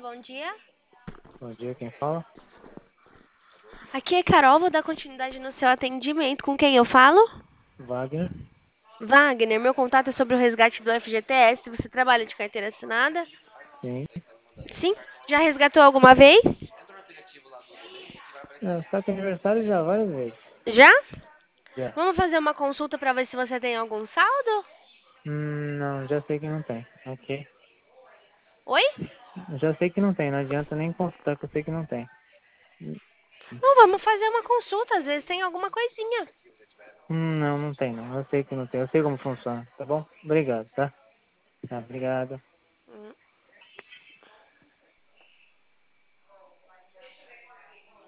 bom dia. Bom dia, quem fala? Aqui é Carol, vou dar continuidade no seu atendimento. Com quem eu falo? Wagner? Wagner, meu contato é sobre o resgate do FGTS. Você trabalha de carteira assinada? Sim. Sim? Já resgatou alguma vez? Está com aniversário já várias vezes. Já? Já. Vamos fazer uma consulta para ver se você tem algum saldo? Não, já sei que não tem. Ok. Oi? Já sei que não tem, não adianta nem consultar que eu sei que não tem. Não, vamos fazer uma consulta, às vezes tem alguma coisinha. Não, não tem não. Eu sei que não tem. Eu sei como funciona, tá bom? Obrigado, tá? Tá, obrigado. Hum.